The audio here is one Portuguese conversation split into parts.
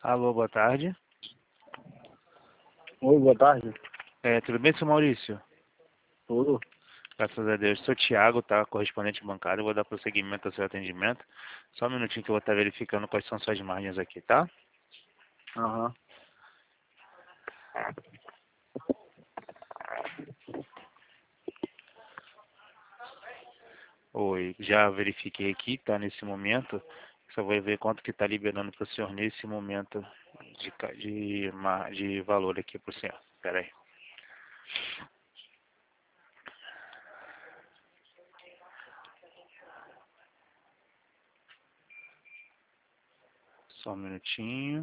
Alô, boa tarde. Oi, boa tarde. Tudo bem, seu Maurício? Tudo? Graças a Deus. Sou Thiago, tá? Correspondente bancário. Vou dar prosseguimento ao seu atendimento. Só um minutinho que eu vou estar verificando quais são suas margens aqui, tá? Aham. Oi, já verifiquei aqui, tá? Nesse momento. Só vou ver quanto que tá liberando para o senhor nesse momento de valor aqui para o senhor. Pera aí. Só um minutinho.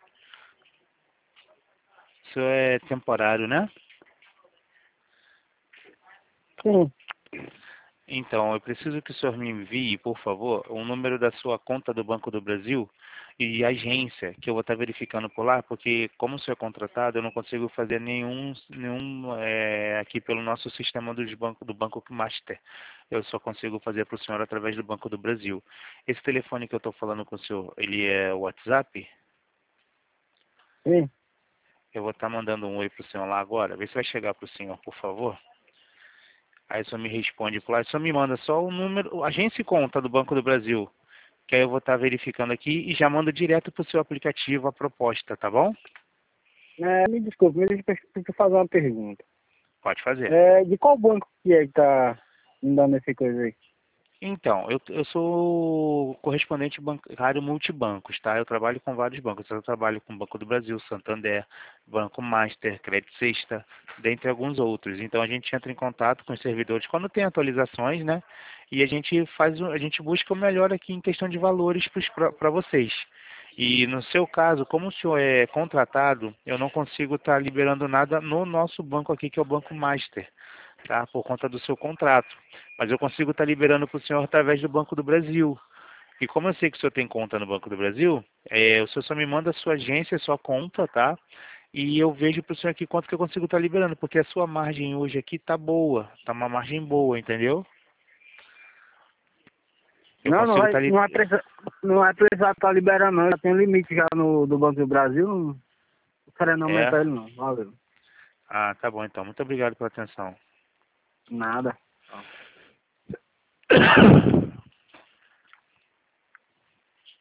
Isso é temporário, né? Sim. Então, eu preciso que o senhor me envie, por favor, o número da sua conta do Banco do Brasil e agência, que eu vou estar verificando por lá, porque como o senhor é contratado, eu não consigo fazer nenhum aqui pelo nosso sistema do Banco Master. Eu só consigo fazer para o senhor através do Banco do Brasil. Esse telefone que eu estou falando com o senhor, ele é o WhatsApp? Sim. Eu vou estar mandando um oi para o senhor lá agora. Vê se vai chegar para o senhor, por favor. Aí só me responde por lá, só me manda só o número, agência e conta do Banco do Brasil, que aí eu vou estar verificando aqui e já mando direto para o seu aplicativo a proposta, tá bom? Me desculpe, mas deixa eu fazer uma pergunta. Pode fazer. De qual banco que é que tá me dando essa coisa aí? Então, eu sou correspondente bancário multibancos, tá? Eu trabalho com vários bancos. Eu trabalho com o Banco do Brasil, Santander, Banco Master, Credit Sexta, dentre alguns outros. Então a gente entra em contato com os servidores quando tem atualizações, né? E a gente a gente busca o melhor aqui em questão de valores para vocês. E no seu caso, como o senhor é contratado, eu não consigo estar liberando nada no nosso banco aqui, que é o Banco Master, tá? Por conta do seu contrato. Mas eu consigo estar liberando para o senhor através do Banco do Brasil. E como eu sei que o senhor tem conta no Banco do Brasil, o senhor só me manda a sua agência, a sua conta, tá? E eu vejo para o senhor aqui quanto que eu consigo estar liberando, porque a sua margem hoje aqui tá boa, tá uma margem boa, entendeu? Eu Não, consigo estar não vai precisar estar liberando não. Já tem limite já do Banco do Brasil. Não quero não É? aumentar ele não. Valeu. Ah, tá bom então. Muito obrigado pela atenção. Nada.